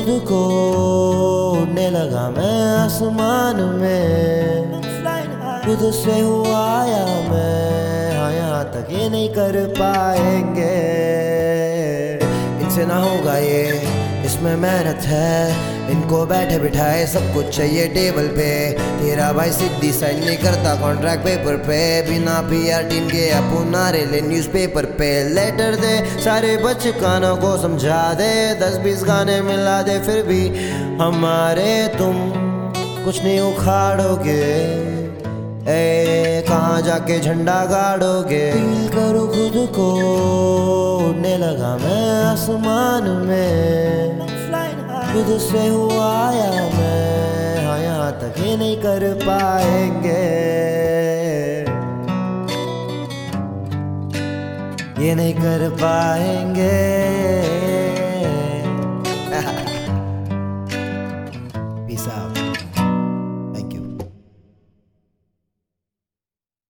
खुद को, उड़ने लगा मैं आसमान में, खुद से हुआ या मैं, हाँ यहाँ तक ये नहीं कर पाएंगे। इनसे ना होगा ये, इसमें मेहनत है, इनको बैठे बिठाए सब कुछ चाहिए टेबल पे। तेरा भाई सिद्धि साइन नहीं करता कॉन्ट्रैक्ट पेपर पे, बिना पीआर टीम के अपुनारे ले न्यूज़पेपर पे। लेटर दे सारे बच्चे कानों को समझा दे, 10-20 गाने मिला दे, फिर भी हमारे तुम कुछ नहीं उखाड़ोगे। कहाँ जाके झंडा गाड़ोगे। फील करो खुद को, उड़ने लगा मैं आसमान में, खुद से हुआ या मैं, हाँ यहाँ तक ये नहीं कर पाएंगे, ये नहीं कर पाएंगे। Peace out.